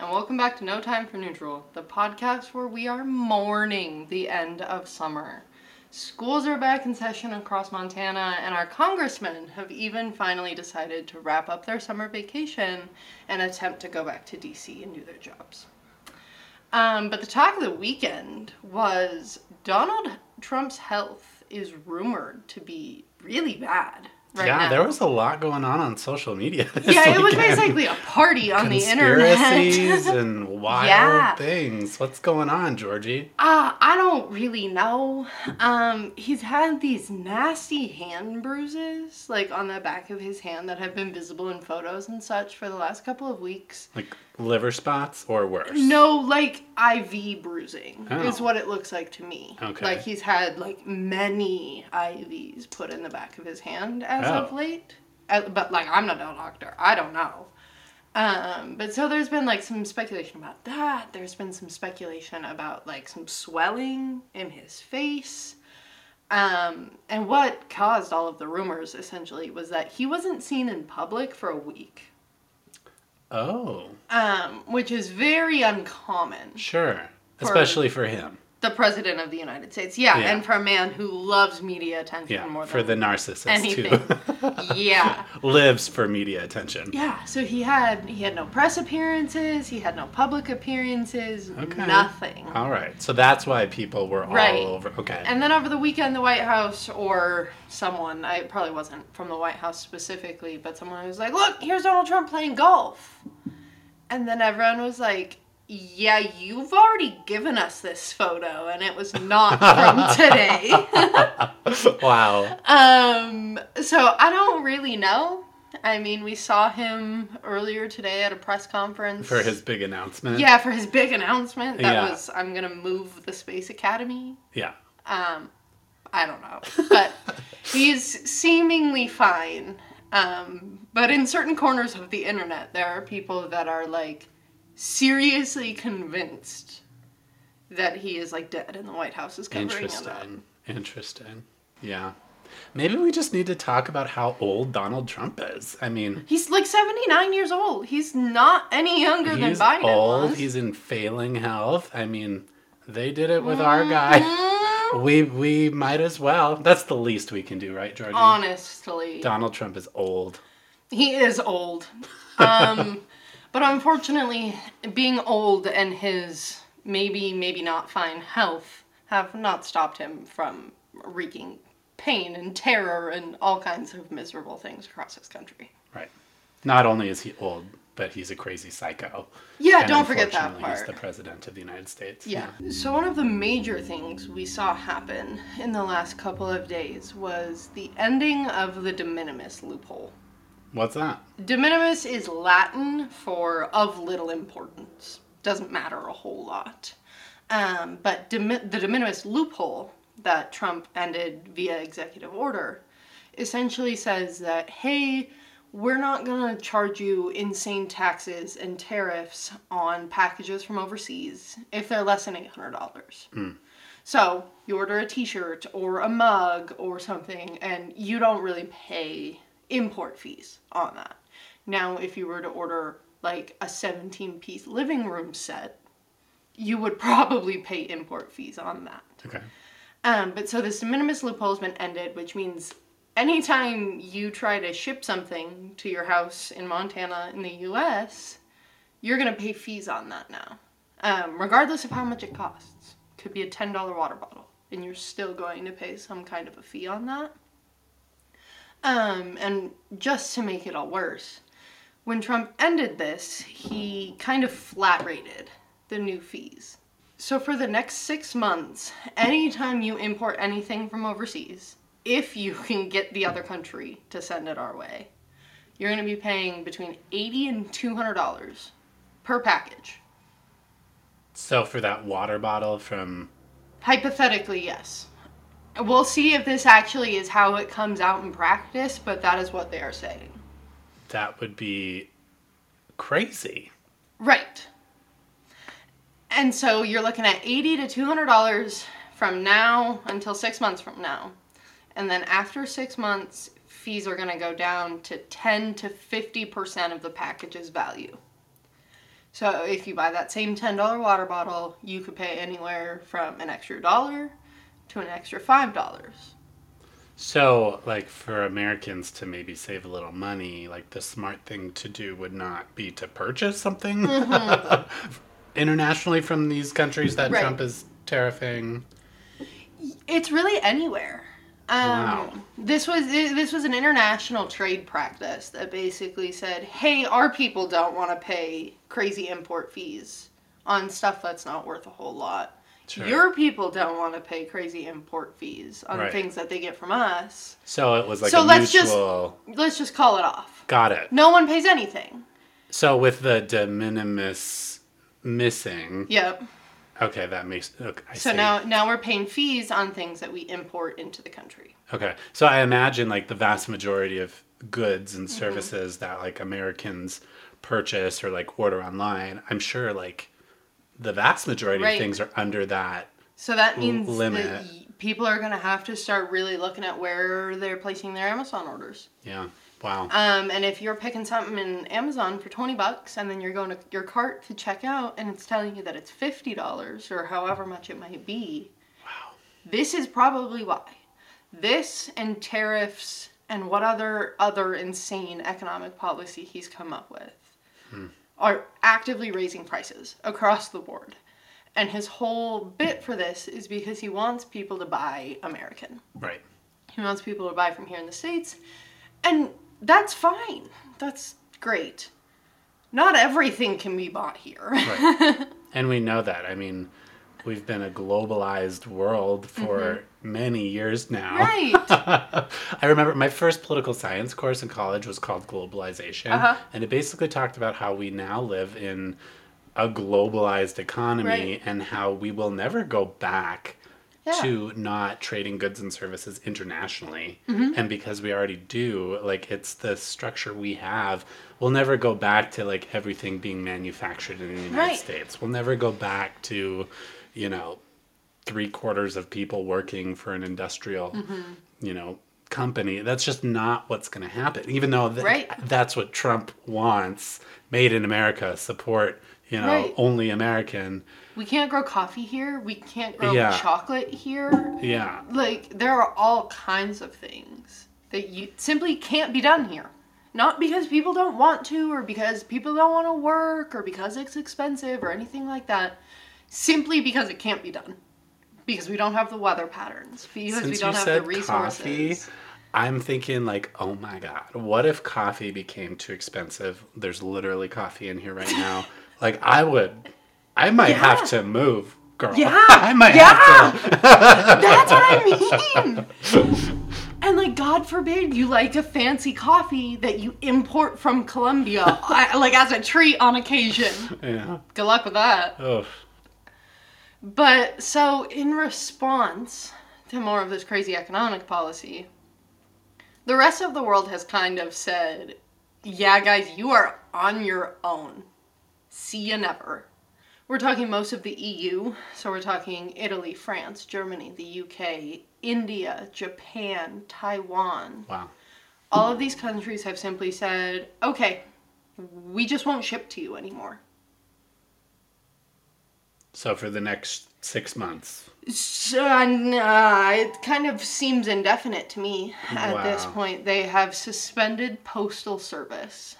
and welcome back to No Time for Neutral, the podcast where we are mourning the end of summer. Schools are back in session across Montana, and our congressmen have even finally decided to wrap up their summer vacation and attempt to go back to DC and do their jobs. But the talk of the weekend was Donald Trump's health is rumored to be really bad. Right now. There was a lot going on social media this it was weekend. basically a party on the internet. Conspiracies and wild things. What's going on, Georgie? I don't really know. He's had these nasty hand bruises, like on the back of his hand, that have been visible in photos and such for the last couple of weeks. Like liver spots or worse? No, like IV bruising is what it looks like to me. Okay. Like he's had like many IVs put in the back of his hand as of late. But like I'm not a doctor. I don't know. But so there's been like some speculation about that. There's been some speculation about like some swelling in his face. And what caused all of the rumors essentially was that he wasn't seen in public for a week. Oh. Which is very uncommon. Sure. Especially for him. The president of the United States. Yeah, and for a man who loves media attention more than for the narcissist anything. too. Lives for media attention. Yeah, so he had no press appearances, he had no public appearances, nothing. All right. So that's why people were all over. Okay. And then over the weekend, the White House or someone, I probably wasn't from the White House specifically, but someone was like, look, here's Donald Trump playing golf. And then everyone was like, yeah, you've already given us this photo, and it was not from today. Wow. So I don't really know. I mean, we saw him earlier today at a press conference. For his big announcement? Yeah, for his big announcement. That was, I'm going to move the Space Academy. Yeah. I don't know. But he's seemingly fine. But in certain corners of the internet, there are people that are like, seriously convinced that he is like dead and the White House is covering him up. Interesting. Yeah. Maybe we just need to talk about how old Donald Trump is. I mean, he's like 79 years old. He's not any younger than Biden. He's old. Was. He's in failing health. I mean, they did it with our guy. We might as well. That's the least we can do, right, Georgie? Honestly. Donald Trump is old. He is old. But unfortunately, being old and his maybe not fine health have not stopped him from wreaking pain and terror and all kinds of miserable things across this country. Right. Not only is he old, but he's a crazy psycho. Yeah, and don't forget that part. He's the president of the United States. Yeah. So one of the major things we saw happen in the last couple of days was the ending of the de minimis loophole. What's that? De minimis is Latin for of little importance. Doesn't matter a whole lot. But the de minimis loophole that Trump ended via executive order essentially says that, hey, we're not going to charge you insane taxes and tariffs on packages from overseas if they're less than $800. So you order a t-shirt or a mug or something and you don't really pay import fees on that. Now, if you were to order like a 17-piece living room set, you would probably pay import fees on that. Okay. But so this de minimis loophole has been ended, which means anytime you try to ship something to your house in Montana in the U.S., you're going to pay fees on that now, regardless of how much it costs. Could be a $10 water bottle, and you're still going to pay some kind of a fee on that. And just to make it all worse, when Trump ended this, he kind of flat rated the new fees. So for the next 6 months, anytime you import anything from overseas, if you can get the other country to send it our way, you're going to be paying between $80 and $200 per package. So for that water bottle from... Hypothetically, yes. We'll see if this actually is how it comes out in practice, but that is what they are saying. That would be crazy. Right. And so you're looking at $80 to $200 from now until 6 months from now. And then after 6 months, fees are going to go down to 10 to 50% of the package's value. So if you buy that same $10 water bottle, you could pay anywhere from an extra $1 to an extra $5. So, like, for Americans to maybe save a little money, like, the smart thing to do would not be to purchase something internationally from these countries that Right. Trump is tariffing. It's really anywhere. Wow. This was an international trade practice that basically said, "Hey, our people don't want to pay crazy import fees on stuff that's not worth a whole lot. Sure. Your people don't want to pay crazy import fees on Right. things that they get from us. So it was like So a let's mutual... Let's just call it off. Got it. No one pays anything." So with the de minimis missing... Yep. Okay, that makes... Okay, I So see. now we're paying fees on things that we import into the country. Okay, so I imagine like the vast majority of goods and services that like Americans purchase or like order online, I'm sure like the vast majority Right. of things are under that. So that means Limit. that people are going to have to start really looking at where they're placing their Amazon orders. Yeah. Wow. And if you're picking something in Amazon for $20 and then you're going to your cart to check out and it's telling you that it's $50 or however much it might be, Wow. this is probably why. This and tariffs and what other insane economic policy he's come up with are actively raising prices across the board. And his whole bit for this is because he wants people to buy American. Right. He wants people to buy from here in the States. And that's fine. That's great. Not everything can be bought here. Right. And we know that. I mean, we've been a globalized world for many years now. Right. I remember my first political science course in college was called Globalization. And it basically talked about how we now live in a globalized economy Right. and how we will never go back Yeah. to not trading goods and services internationally. And because we already do, like it's the structure we have, we'll never go back to like everything being manufactured in the United Right. States. We'll never go back to, you know, 3/4 of people working for an industrial, you know, company. That's just not what's going to happen. Even though Right. that's what Trump wants, made in America, support, you know, Right. only American. We can't grow coffee here. We can't grow Yeah. chocolate here. Yeah. Like, there are all kinds of things that you simply can't be done here. Not because people don't want to, or because people don't want to work, or because it's expensive, or anything like that. Simply because it can't be done. Because we don't have the weather patterns. Because we Since don't you have the said resources. coffee, I'm thinking like, oh my God, what if coffee became too expensive? There's literally coffee in here right now. Like I might have to move, girl. Yeah. I might Yeah. have to. That's what I mean. And like, God forbid you like a fancy coffee that you import from Colombia, like as a treat on occasion. Yeah. Good luck with that. Oh, But so in response to more of this crazy economic policy, the rest of the world has kind of said, yeah, guys, you are on your own. See ya never. We're talking most of the EU, so we're talking Italy, France, Germany, the UK, India, Japan, Taiwan. wow. All of these countries have simply said, okay, we just won't ship to you anymore. So for the next 6 months. So, it kind of seems indefinite to me at this Wow. point. They have suspended postal service.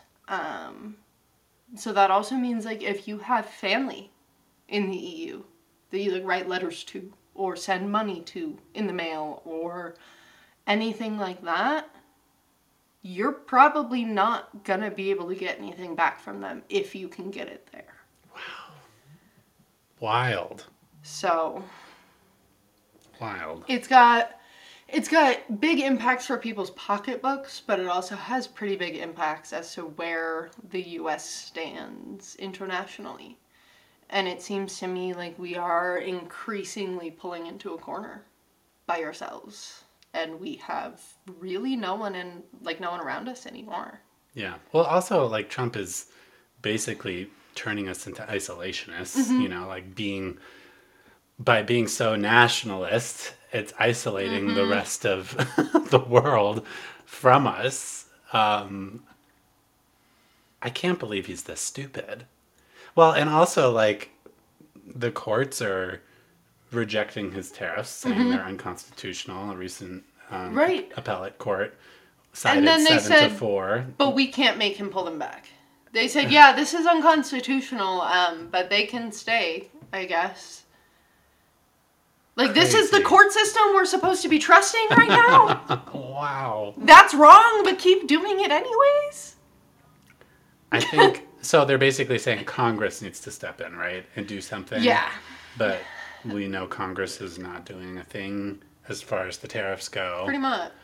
So that also means, like, if you have family in the EU that you like, write letters to or send money to in the mail or anything like that, you're probably not gonna be able to get anything back from them if you can get it there. Wild. So Wild. it's got big impacts for people's pocketbooks, but it also has pretty big impacts as to where the US stands internationally. And it seems to me like we are increasingly pulling into a corner by ourselves. And we have really no one around us anymore. Yeah. Well, also, like, Trump is basically turning us into isolationists, you know, like by being so nationalist, it's isolating the rest of the world from us. I can't believe he's this stupid. Well, and also, like, the courts are rejecting his tariffs, saying they're unconstitutional. A recent Right. appellate court And cited then they 7-4. but we can't make him pull them back. They said, yeah, this is unconstitutional, but they can stay, I guess. Like, this is the Crazy. court system we're supposed to be trusting right now? Wow. That's wrong, but keep doing it anyways? I think, so they're basically saying Congress needs to step in, right? And do something. Yeah. But we know Congress is not doing a thing as far as the tariffs go. Pretty much.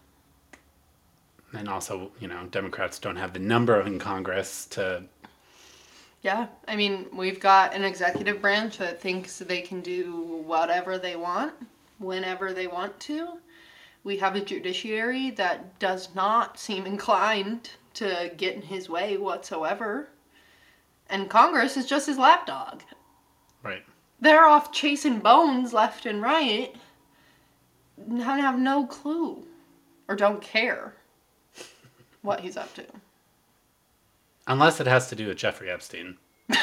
And also, Democrats don't have the number in Congress to... Yeah, I mean, we've got an executive branch that thinks they can do whatever they want, whenever they want to. We have a judiciary that does not seem inclined to get in his way whatsoever. And Congress is just his lapdog. Right. They're off chasing bones left and right and have no clue or don't care what he's up to. Unless it has to do with Jeffrey Epstein.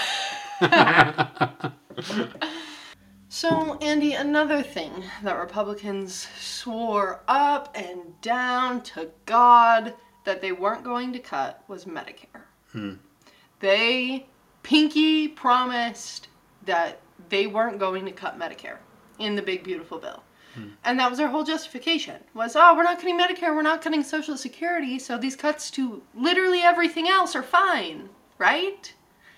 So, Andy, another thing that Republicans swore up and down to God that they weren't going to cut was Medicare. They pinky promised that they weren't going to cut Medicare in the big, beautiful bill. And that was their whole justification, was, we're not cutting Medicare, we're not cutting Social Security, so these cuts to literally everything else are fine, right?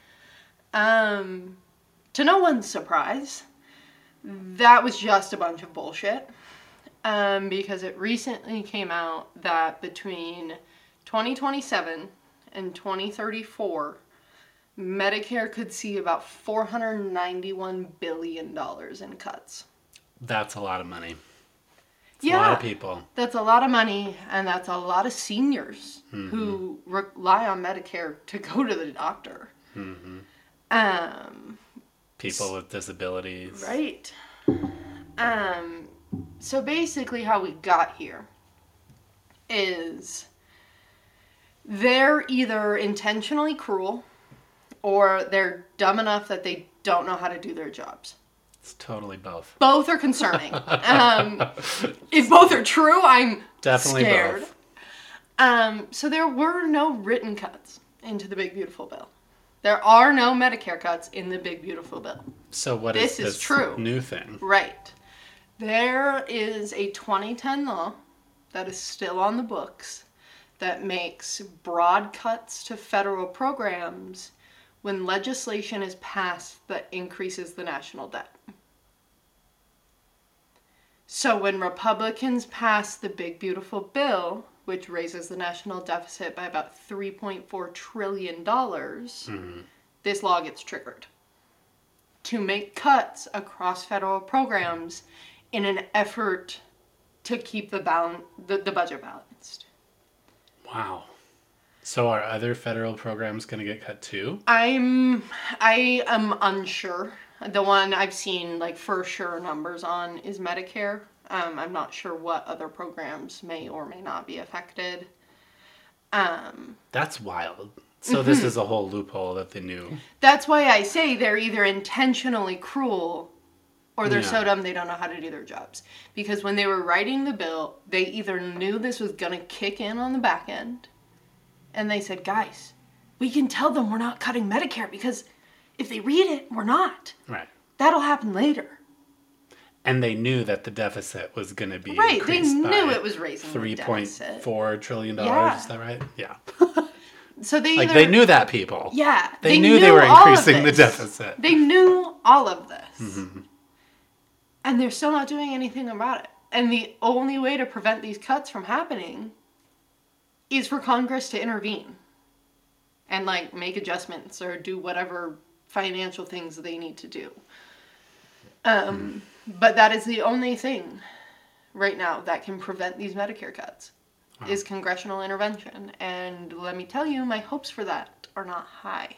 To no one's surprise, that was just a bunch of bullshit, because it recently came out that between 2027 and 2034, Medicare could see about $491 billion in cuts. That's a lot of money. It's Yeah, a lot of people. That's a lot of money, and that's a lot of seniors who rely on Medicare to go to the doctor. People with disabilities. Right. So basically how we got here is they're either intentionally cruel or they're dumb enough that they don't know how to do their jobs. It's totally both. Both are concerning. If both are true, I'm Definitely scared. both. So there were no written cuts into the Big Beautiful Bill. There are no Medicare cuts in the Big Beautiful Bill. So what is This is this true. new thing? Right. There is a 2010 law that is still on the books that makes broad cuts to federal programs when legislation is passed that increases the national debt. So when Republicans pass the Big Beautiful Bill, which raises the national deficit by about $3.4 trillion, this law gets triggered to make cuts across federal programs in an effort to keep the budget balanced. Wow. So are other federal programs going to get cut too? I am unsure. The one I've seen like for sure numbers on is Medicare. I'm not sure what other programs may or may not be affected. That's wild. So this is a whole loophole that they knew. That's why I say they're either intentionally cruel or they're so Yeah. dumb they don't know how to do their jobs. Because when they were writing the bill, they either knew this was going to kick in on the back end, and they said, guys, we can tell them we're not cutting Medicare because if they read it, we're not. Right. That'll happen later. And they knew that the deficit was going to be Right, they increased knew by it was raising the deficit. $3.4 trillion. Yeah. Is that right? Yeah. So they Like, either, they knew that, people. Yeah. They knew they were all of increasing the this. deficit. They knew all of this. And they're still not doing anything about it. And the only way to prevent these cuts from happening is for Congress to intervene and like make adjustments or do whatever financial things they need to do. But that is the only thing right now that can prevent these Medicare cuts is congressional intervention. And let me tell you, my hopes for that are not high.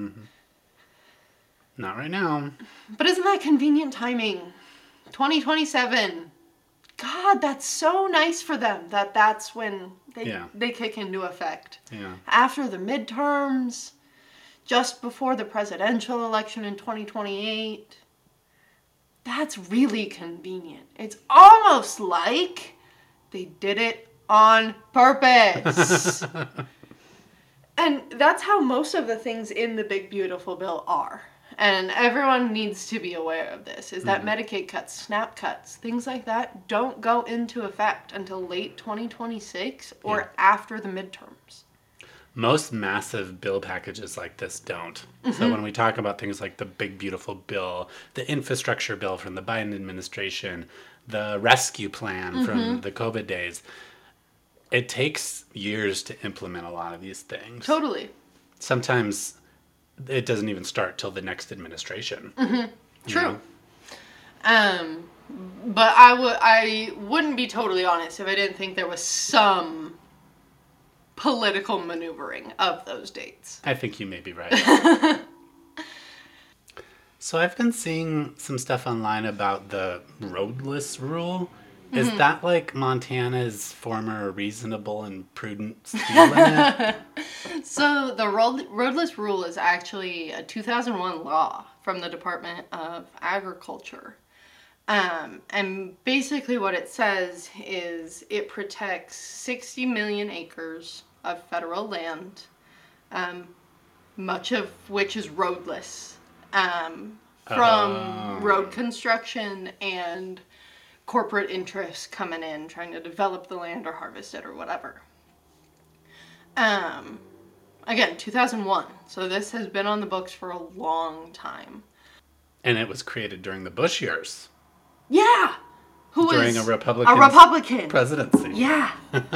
Not right now. But isn't that convenient timing? 2027. God, that's so nice for them that that's when they kick into effect. Yeah. After the midterms, just before the presidential election in 2028. That's really convenient. It's almost like they did it on purpose. And that's how most of the things in the Big Beautiful Bill are. And everyone needs to be aware of this, is that Medicaid cuts, SNAP cuts, things like that don't go into effect until late 2026 or after the midterms. Most massive bill packages like this don't. So when we talk about things like the Big Beautiful Bill, the infrastructure bill from the Biden administration, the rescue plan from the COVID days, it takes years to implement a lot of these things. Totally. Sometimes it doesn't even start till the next administration. True. But I wouldn't be totally honest if I didn't think there was some political maneuvering of those dates. I think you may be right. So I've been seeing some stuff online about the roadless rule. Is that like Montana's former reasonable and prudent speed limit? So the roadless rule is actually a 2001 law from the Department of Agriculture. And basically what it says is it protects 60 million acres of federal land, much of which is roadless, from road construction and corporate interests coming in, trying to develop the land or harvest it or whatever. Again, 2001. So this has been on the books for a long time. And it was created during the Bush years. Yeah! During a Republican presidency. Yeah.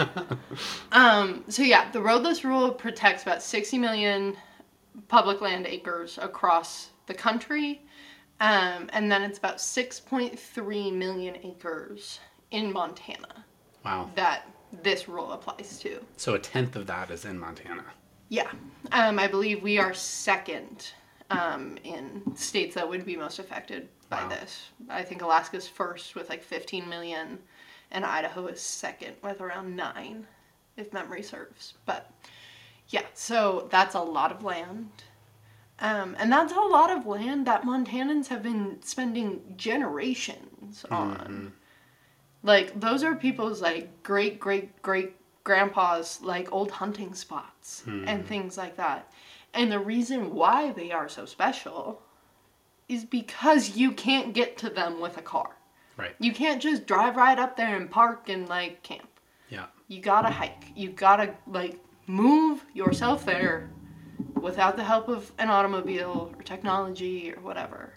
So yeah, the roadless rule protects about 60 million public land acres across the country. And then it's about 6.3 million acres in Montana. Wow. That this rule applies to. So a tenth of that is in Montana. Yeah. I believe we are second in states that would be most affected by this. I think Alaska's first with like 15 million, and Idaho is second with around 9, if memory serves. But yeah, so that's a lot of land. And that's a lot of land that Montanans have been spending generations on. Like, those are people's, like, great-great-great-grandpa's, like, old hunting spots and things like that. And the reason why they are so special is because you can't get to them with a car. Right. You can't just drive right up there and park and, like, camp. Yeah. You gotta hike. You gotta, like, move yourself there without the help of an automobile or technology or whatever.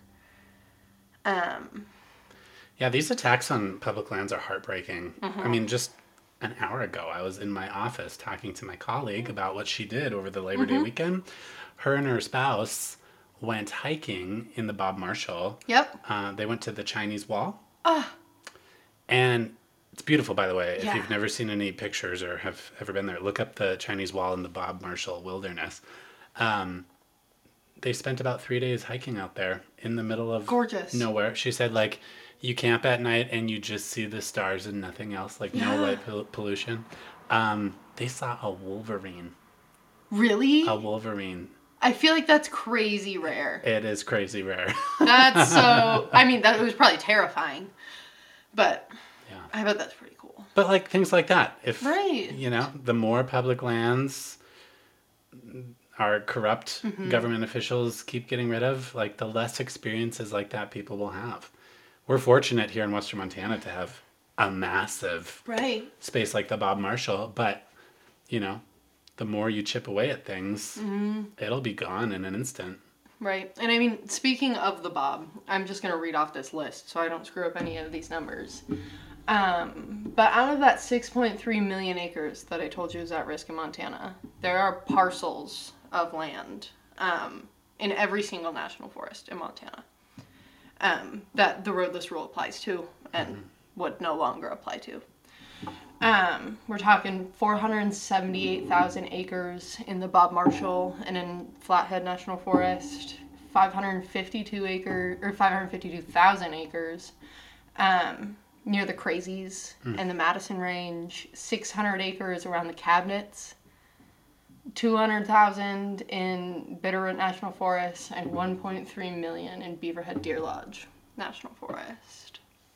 Yeah, these attacks on public lands are heartbreaking. I mean, just an hour ago, I was in my office talking to my colleague about what she did over the Labor Day weekend. Her and her spouse went hiking in the Bob Marshall. Yep. They went to the Chinese Wall. And it's beautiful, by the way. Yeah. If you've never seen any pictures or have ever been there, look up the Chinese Wall in the Bob Marshall Wilderness. They spent about 3 days hiking out there in the middle of gorgeous nowhere. She said, like, you camp at night and you just see the stars and nothing else, like no light pollution. They saw a wolverine. Really? A wolverine. I feel like that's crazy rare. It is crazy rare. That's so... I mean, that was probably terrifying. But yeah, I bet that's pretty cool. But, like, things like that. If, right. You know, the more public lands our corrupt government officials keep getting rid of, like, the less experiences like that people will have. We're fortunate here in Western Montana to have a massive space like the Bob Marshall, but, you know, the more you chip away at things, it'll be gone in an instant. Right. And I mean, speaking of the Bob, I'm just going to read off this list so I don't screw up any of these numbers. But out of that 6.3 million acres that I told you is at risk in Montana, there are parcels of land in every single national forest in Montana that the roadless rule applies to and would no longer apply to. We're talking 478,000 acres in the Bob Marshall and in Flathead National Forest, 552,000 acres near the Crazies and the Madison Range, 600 acres around the Cabinets, 200,000 in Bitterroot National Forest and 1.3 million in Beaverhead Deer Lodge National Forest.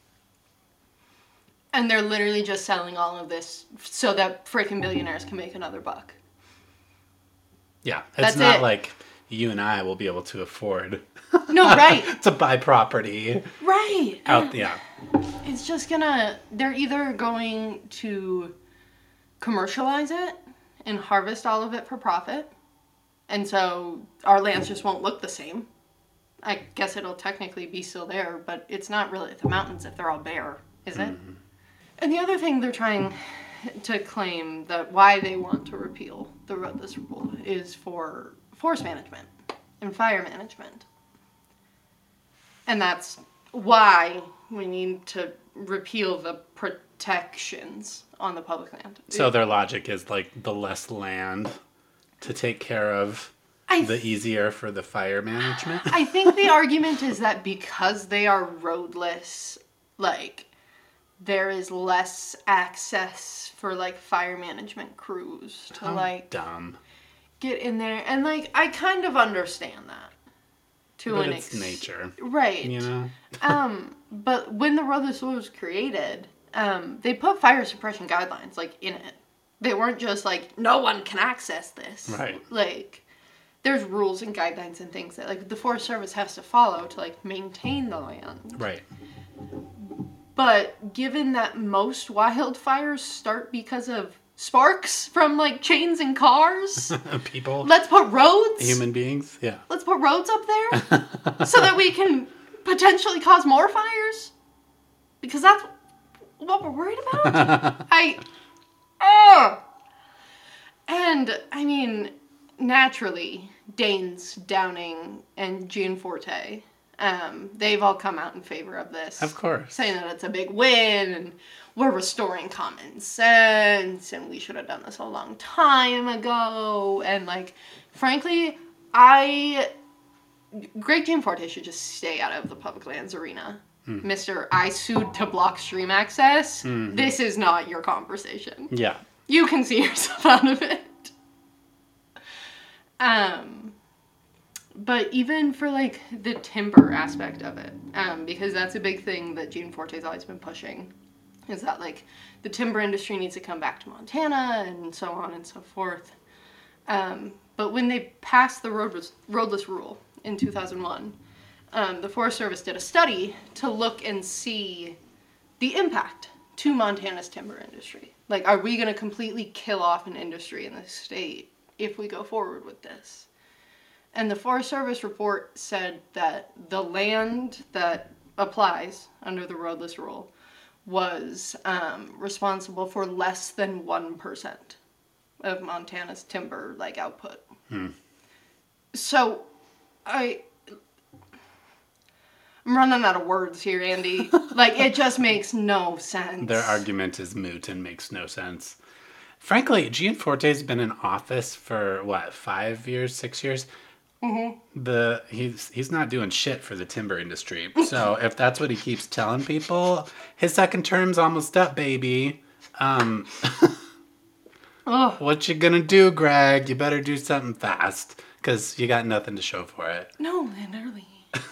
And they're literally just selling all of this so that freaking billionaires can make another buck. Yeah, That's it's not it. like you and I will be able to afford No, right. to buy property Right. out. Yeah, It's just gonna, they're either going to commercialize it and harvest all of it for profit. And so our lands just won't look the same. I guess it'll technically be still there, but it's not really the mountains if they're all bare, is it? Mm-hmm. And the other thing they're trying to claim that why they want to repeal the roadless rule is for forest management and fire management. And that's why we need to repeal the protections on the public land. so their logic is like the less land to take care of, the easier for the fire management. I think the argument is that because they are roadless, like, there is less access for, like, fire management crews to, like, Dumb. get in there. And, like, I kind of understand that. But it's nature. Right. You know? But when the roadless rule was created, they put fire suppression guidelines, like, in it. They weren't just like, no one can access this. Right. Like, there's rules and guidelines and things that, like, the Forest Service has to follow to, like, maintain the land. Right. But given that most wildfires start because of sparks from, like, chains and cars, People. let's put roads. Human beings. Yeah. Let's put roads up there so that we can potentially cause more fires. Because that's what we're worried about. And, I mean, naturally, Daines, Downing, and Gianforte, they've all come out in favor of this. Of course. Saying that it's a big win, and we're restoring common sense, and we should have done this a long time ago. And, like, frankly, Greg Gianforte should just stay out of the public lands arena. Mr. I sued to block stream access. This is not your conversation. Yeah. You can see yourself out of it. But even for, like, the timber aspect of it, because that's a big thing that Gianforte's always been pushing, is that, like, the timber industry needs to come back to Montana and so on and so forth. But when they passed the roadless rule in 2001, the Forest Service did a study to look and see the impact to Montana's timber industry. Like, are we going to completely kill off an industry in this state if we go forward with this? And the Forest Service report said that the land that applies under the roadless rule was responsible for less than 1% of Montana's timber, like, output. So, I'm running out of words here, Andy. Like, it just makes no sense. Their argument is moot and makes no sense. Frankly, Gianforte's been in office for, 5 years, 6 years? He's not doing shit for the timber industry. So if that's what he keeps telling people, his second term's almost up, baby. What you gonna do, Greg? You better do something fast, because you got nothing to show for it. No, literally.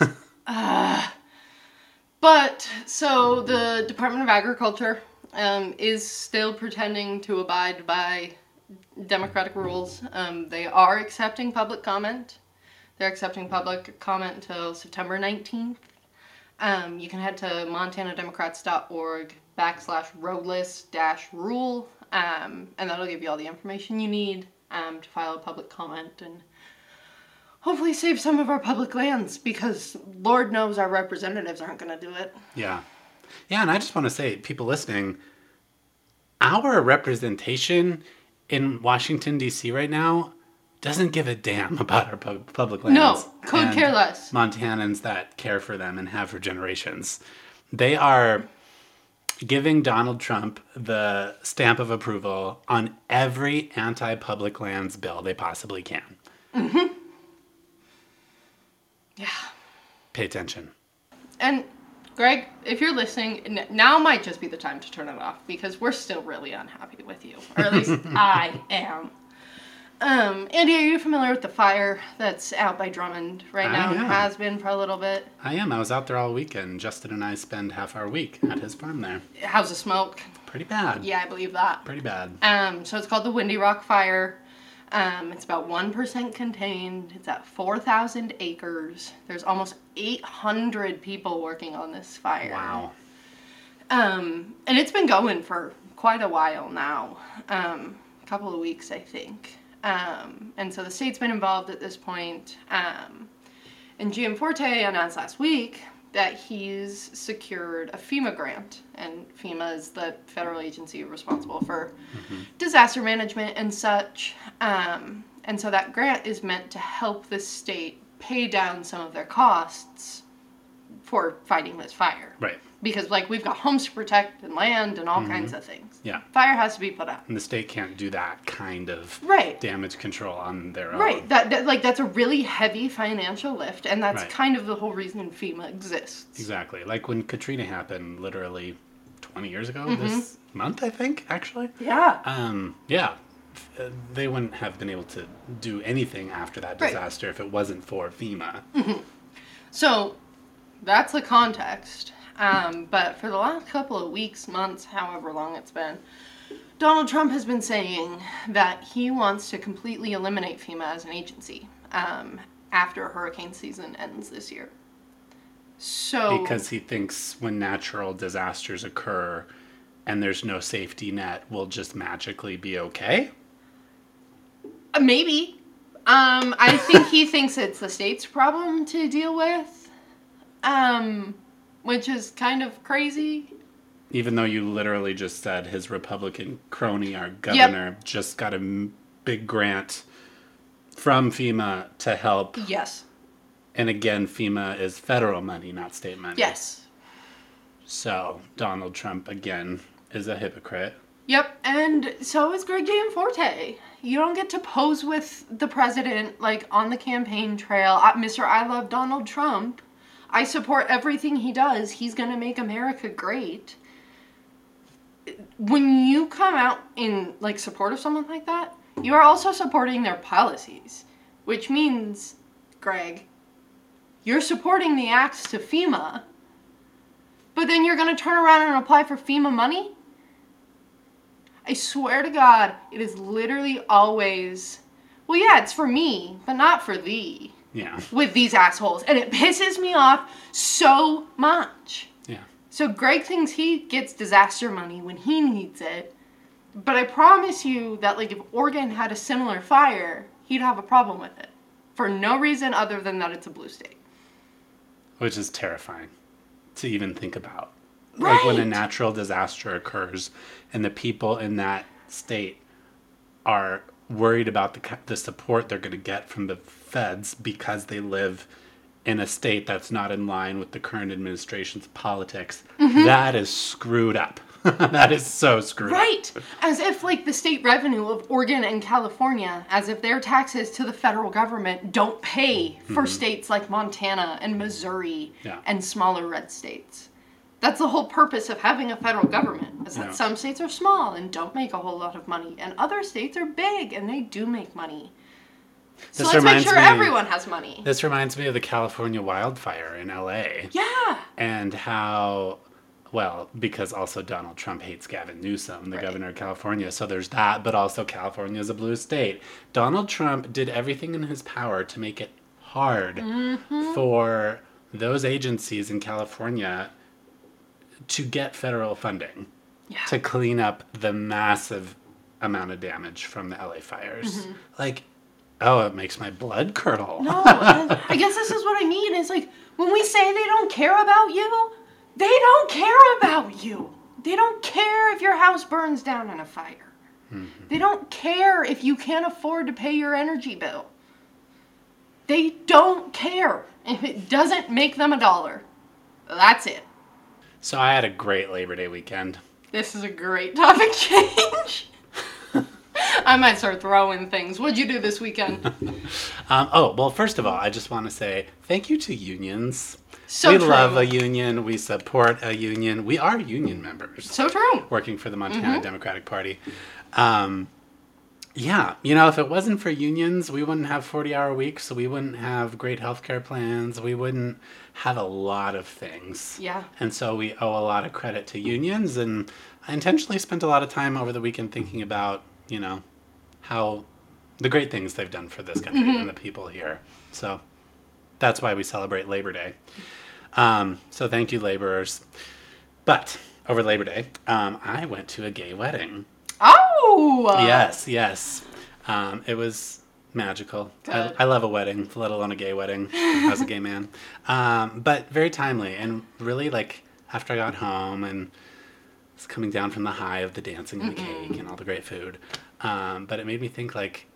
But, so the Department of Agriculture is still pretending to abide by democratic rules. They are accepting public comment. They're accepting public comment until September 19th. You can head to montanademocrats.org/roadless-rule, and that'll give you all the information you need to file a public comment and hopefully save some of our public lands, because Lord knows our representatives aren't going to do it. Yeah. Yeah, and I just want to say, people listening, our representation in Washington, D.C. right now doesn't give a damn about our public lands. No, could care less. Montanans that care for them and have for generations. They are giving Donald Trump the stamp of approval on every anti-public lands bill they possibly can. Yeah. Pay attention. And Greg, if you're listening, now might just be the time to turn it off, because we're still really unhappy with you. Or at least I am. Andy, are you familiar with the fire that's out by Drummond right now? am. Has been for a little bit. I am. I was out there all weekend. Justin and I spend half our week at his farm there. How's the smoke? Pretty bad. Yeah, I believe that. Pretty bad. So it's called the Windy Rock Fire. It's about 1% contained. It's at 4,000 acres. There's almost 800 people working on this fire. Wow. And it's been going for quite a while now. A couple of weeks, I think. And so the state's been involved at this point. And Gianforte announced last week that he's secured a FEMA grant. And FEMA is the federal agency responsible for disaster management and such. And so that grant is meant to help the state pay down some of their costs for fighting this fire. Right. Because, like, we've got homes to protect and land and all kinds of things. Yeah. Fire has to be put out. And the state can't do that kind of Right. damage control on their own. Right. That's a really heavy financial lift, and that's Right. kind of the whole reason FEMA exists. Exactly. Like when Katrina happened literally 20 years ago this month, I think, actually. Yeah. Yeah. They wouldn't have been able to do anything after that Right. disaster if it wasn't for FEMA. So that's the context. But for the last couple of weeks, months, however long it's been, Donald Trump has been saying that he wants to completely eliminate FEMA as an agency after hurricane season ends this year. So Because he thinks when natural disasters occur and there's no safety net, we'll just magically be okay? Maybe. I think he thinks it's the state's problem to deal with, which is kind of crazy. Even though you literally just said his Republican crony, our governor, just got a big grant from FEMA to help. Yes. And again, FEMA is federal money, not state money. Yes. So Donald Trump, again, is a hypocrite. Yep, and so is Greg Gianforte. You don't get to pose with the president, like, on the campaign trail. Mr. I love Donald Trump. I support everything he does. He's going to make America great. When you come out in, like, support of someone like that, you are also supporting their policies. Which means, Greg, you're supporting the acts to FEMA, but then you're going to turn around and apply for FEMA money? I swear to God, it is literally always, well, yeah, it's for me, but not for thee. Yeah. With these assholes. And it pisses me off so much. Yeah. So Greg thinks he gets disaster money when he needs it. But I promise you that, like, if Oregon had a similar fire, he'd have a problem with it. For no reason other than that it's a blue state. Which is terrifying to even think about. Right. Like when a natural disaster occurs and the people in that state are worried about the support they're going to get from the feds because they live in a state that's not in line with the current administration's politics. That is screwed up. That is so screwed up. Right. As if, like, the state revenue of Oregon and California, as if their taxes to the federal government don't pay for states like Montana and Missouri and smaller red states. That's the whole purpose of having a federal government, is that some states are small and don't make a whole lot of money, and other states are big and they do make money. So let's make sure everyone has money. This reminds me of the California wildfire in LA. Yeah. And how, well, because also Donald Trump hates Gavin Newsom, the governor of California. So there's that, but also California is a blue state. Donald Trump did everything in his power to make it hard for those agencies in California to get federal funding to clean up the massive amount of damage from the LA fires. Like, oh, it makes my blood curdle. No, and I guess this is what I mean. It's like, when we say they don't care about you, they don't care about you. They don't care if your house burns down in a fire. They don't care if you can't afford to pay your energy bill. They don't care. If it doesn't make them $1, that's it. So I had a great Labor Day weekend. This is a great topic change. I might start throwing things. What'd you do this weekend? Well, first of all, I just want to say thank you to unions. So we true. love a union. We support a union. We are union members. So true. Working for the Montana Democratic Party. Yeah, you know, if it wasn't for unions, we wouldn't have 40-hour weeks, we wouldn't have great healthcare plans, we wouldn't have a lot of things. Yeah. And so we owe a lot of credit to unions, and I intentionally spent a lot of time over the weekend thinking about, you know, how the great things they've done for this country and the people here. So that's why we celebrate Labor Day. So thank you, laborers. But over Labor Day, I went to a gay wedding. Oh! Yes. It was magical. Good. I love a wedding, let alone a gay wedding as a gay man. But very timely, and really, like, after I got home and was coming down from the high of the dancing and the cake and all the great food. But it made me think, like,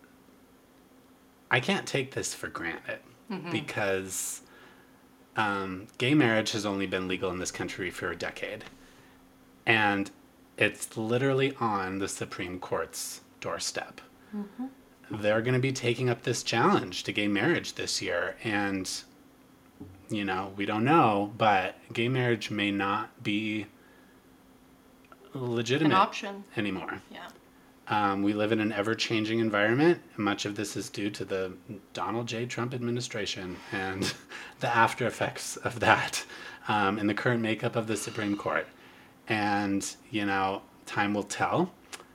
I can't take this for granted because gay marriage has only been legal in this country for a decade. And it's literally on the Supreme Court's doorstep. They're going to be taking up this challenge to gay marriage this year. And, you know, we don't know, but gay marriage may not be legitimate An option anymore. Yeah. We live in an ever-changing environment. Much of this is due to the Donald J. Trump administration and the after effects of that in the current makeup of the Supreme Court. And, you know, time will tell.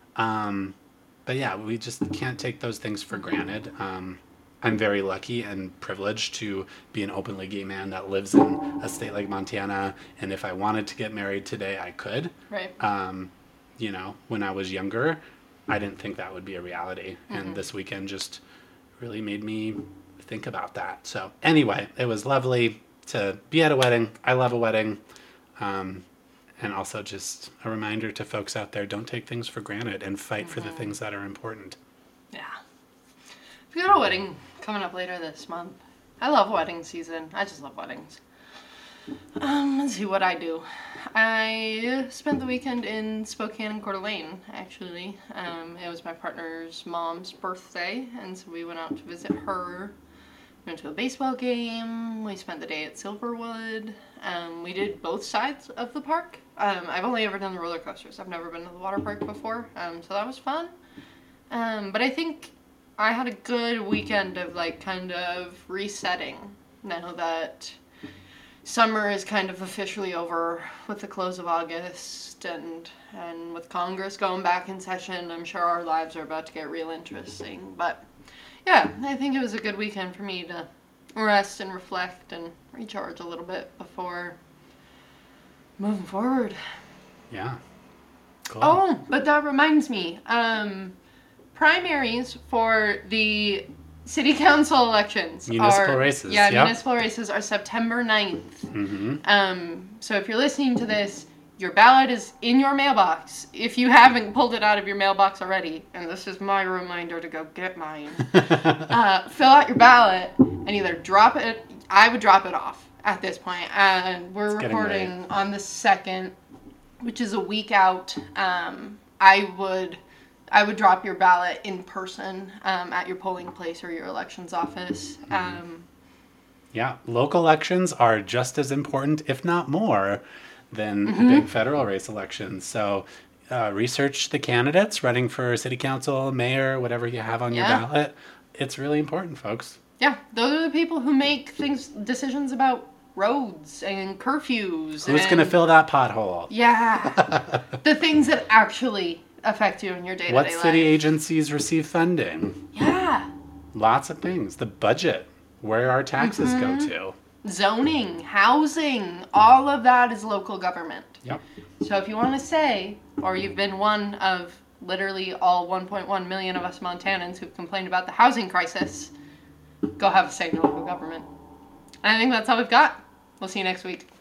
But yeah, we just can't take those things for granted. I'm very lucky and privileged to be an openly gay man that lives in a state like Montana. And if I wanted to get married today, I could. Right. You know, when I was younger, I didn't think that would be a reality. And this weekend just really made me think about that. So anyway, it was lovely to be at a wedding. I love a wedding. And also just a reminder to folks out there, don't take things for granted and fight for the things that are important. Yeah. We got a wedding coming up later this month. I love wedding season. I just love weddings. Let's see what I do. I spent the weekend in Spokane and Coeur d'Alene, actually. It was my partner's mom's birthday, and so we went out to visit her. We went to a baseball game. We spent the day at Silverwood. We did both sides of the park. I've only ever done the roller coasters. I've never been to the water park before, so that was fun. But I think I had a good weekend of, like, kind of resetting now that summer is kind of officially over with the close of August, and with Congress going back in session, I'm sure our lives are about to get real interesting. But yeah, I think it was a good weekend for me to rest and reflect and recharge a little bit before moving forward. Yeah. Cool. Oh, but that reminds me, primaries for the city council elections Municipal races. Yeah, yep. municipal races are September 9th. So if you're listening to this, your ballot is in your mailbox. If you haven't pulled it out of your mailbox already, and this is my reminder to go get mine, fill out your ballot and either drop it. I would drop it off at this point. And we're recording on the 2nd, which is a week out. I would drop your ballot in person at your polling place or your elections office. Yeah, local elections are just as important, if not more, than big federal race elections. So research the candidates running for city council, mayor, whatever you have on your ballot. It's really important, folks. Yeah, those are the people who make decisions about roads and curfews. Who's going to fill that pothole? Yeah, the things that actually affect you in your day-to-day life. What city agencies receive funding? Yeah. Lots of things. The budget, where our taxes go to. Zoning, housing, all of that is local government. Yep. So if you want to say, or you've been one of literally all 1.1 million of us Montanans who've complained about the housing crisis, go have a say in local government. And I think that's all we've got. We'll see you next week.